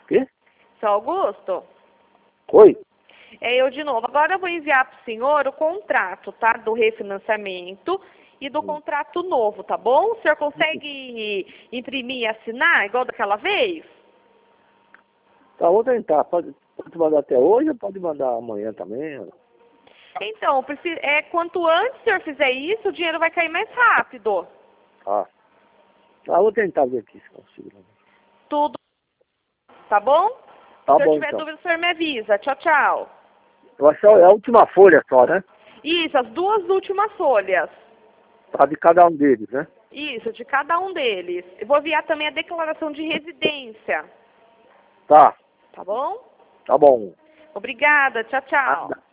Quê? Seu Augusto? Oi? É eu de novo. Agora eu vou enviar para o senhor o contrato, tá? Do refinanciamento e do contrato novo, tá bom? O senhor consegue imprimir e assinar igual daquela vez? Tá, vou tentar. Pode mandar até hoje ou pode mandar amanhã também? Então, quanto antes o senhor fizer isso, o dinheiro vai cair mais rápido. Ah. Tá, vou tentar ver aqui se consigo. Tudo, tá bom? Tá Se eu bom, tiver então. dúvida, o senhor me avisa. Tchau, tchau. Eu acho que é a última folha só, né? Isso, as duas últimas folhas. Tá de cada um deles, né? Isso, de cada um deles. Eu vou enviar também a declaração de residência. Tá. Tá bom? Tá bom. Obrigada. Tchau, tchau.